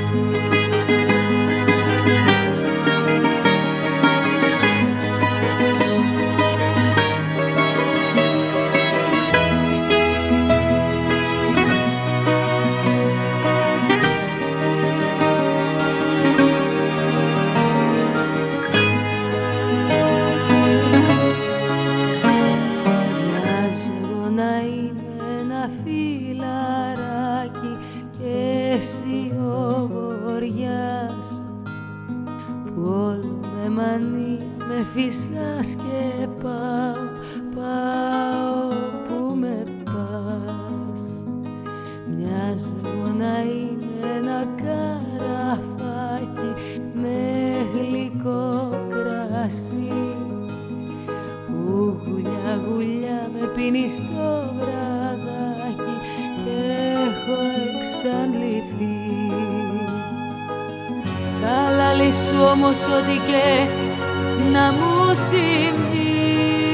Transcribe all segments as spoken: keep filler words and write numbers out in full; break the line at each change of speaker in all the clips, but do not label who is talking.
Ό,τι και να μου συμβεί,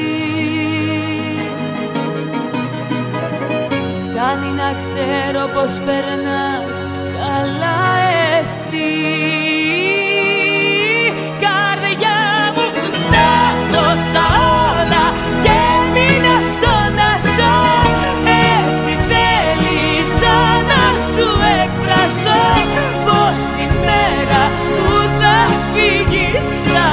φτάνει να ξέρω πως περνάς καλά εσύ. Καρδιά μου, στάτωσα όλα και μείνα στο να ζω. Έτσι θέλησα να σου εκφράσω πως τη μέρα που θα φύγεις θα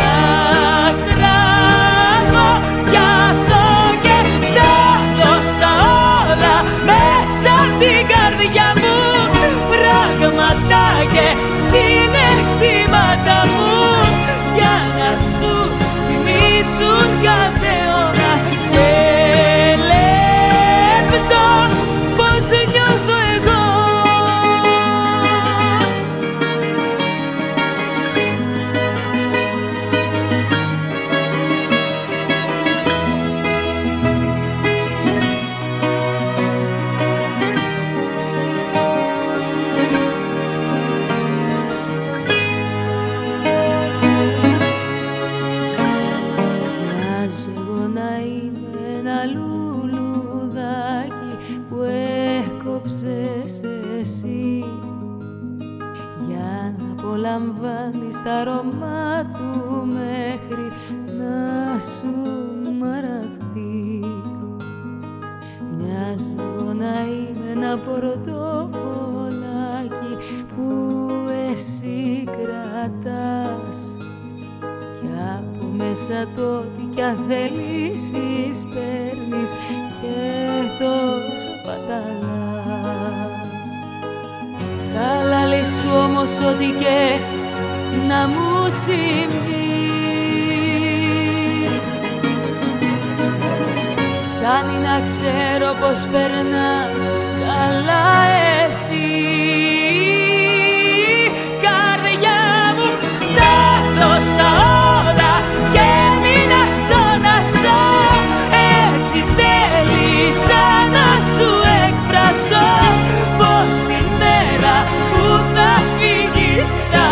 καταστραφώ. Γι' αυτό και στάθωσα όλα μέσα απ' την καρδιά μου, πράγματα και συναισθήματα μου, για να σου θυμίσουν κάθε ώρα και λεπτό πως νιώθω εγώ. Απολαμβάνεις τα αρώμα του μέχρι να σου μαραθεί. Μοιάζω να είμαι ένα πορτοφολάκι που εσύ κρατάς, κι από μέσα το ό,τι κι αν θέλεις παίρνεις και το σπαταλάς. Καλά λες σου όμως ό,τι και να μου συμβεί, φτάνει να ξέρω πως περνάς καλά εσύ. Καρδιά μου, στάθωσα όλα και μείνα στο να ζω. Έτσι θέλησα να σου εκφράσω πως τη μέρα που θα φύγεις θα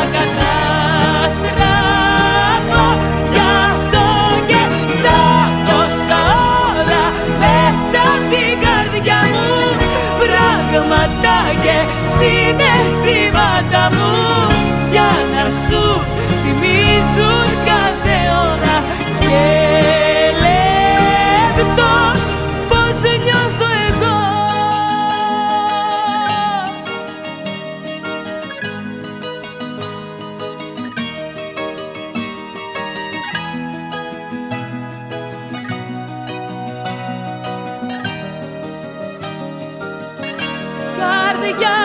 καταστραφώ. Γι' αυτό και στάθωσα όλα μέσα απ' την καρδιά μου, πράγματα και συναισθήματα μου, για να σου θυμίζουν κάθε ώρα και λεπτό πως νιώθω εγώ. Καρδιά